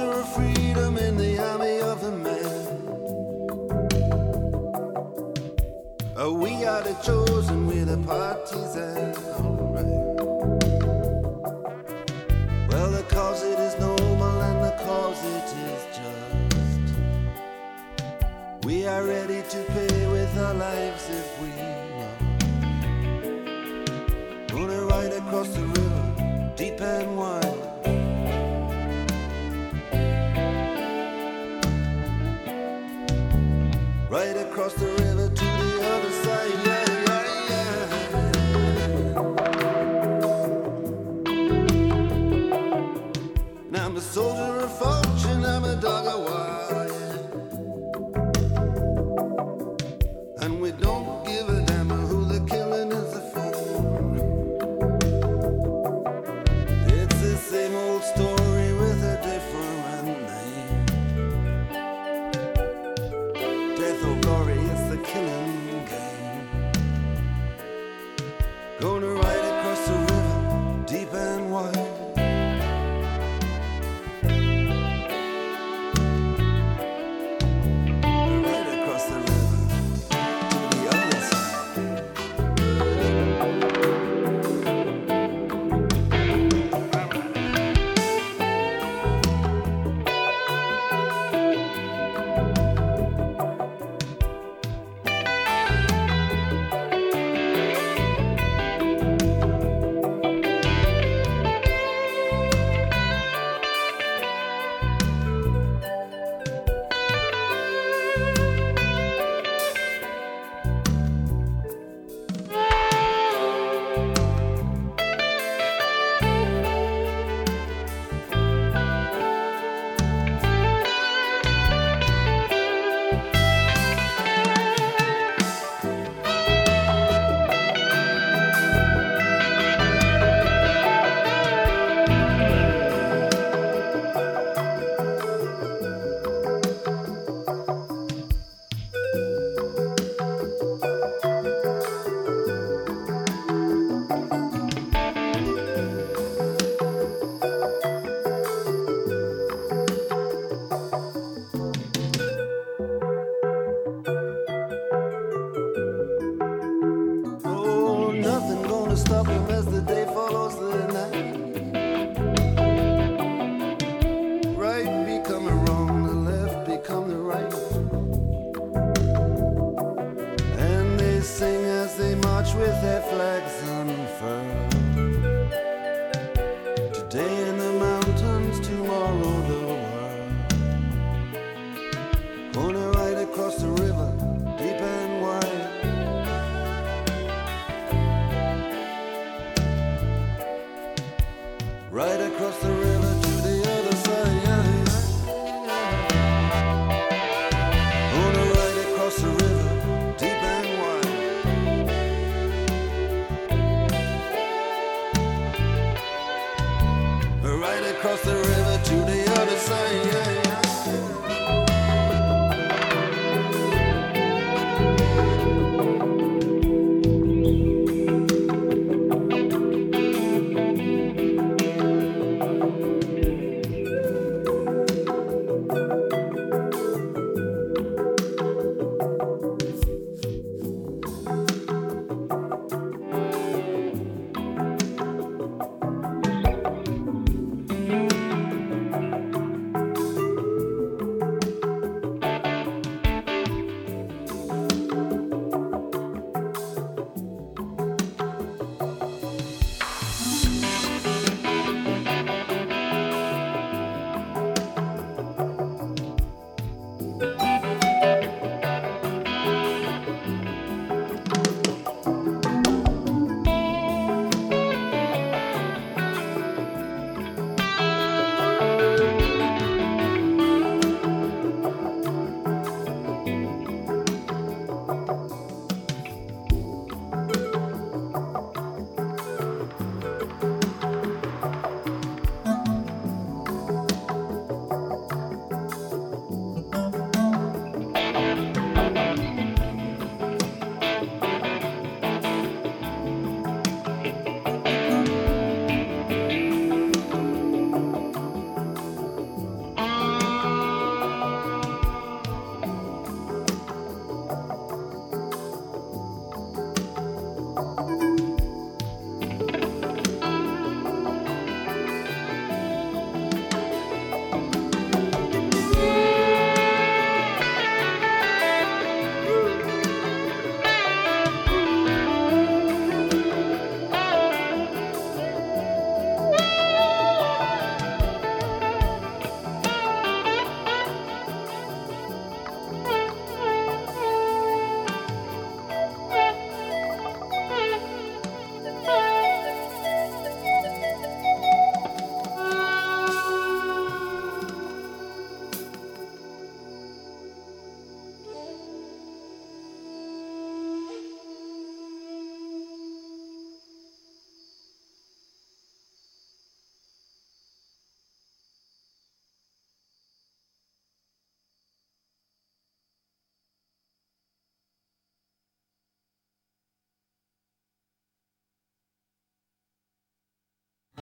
soldier of freedom in the army of the man. We are the chosen, we're the partisans. Alright. Well, the cause it is noble and the cause it is just. We are ready to pay with our lives if we must. Gonna ride across the river, deep and wide. Right across the river to the other side, yeah, yeah, yeah. Now I'm a soldier of fortune, I'm a dog of war.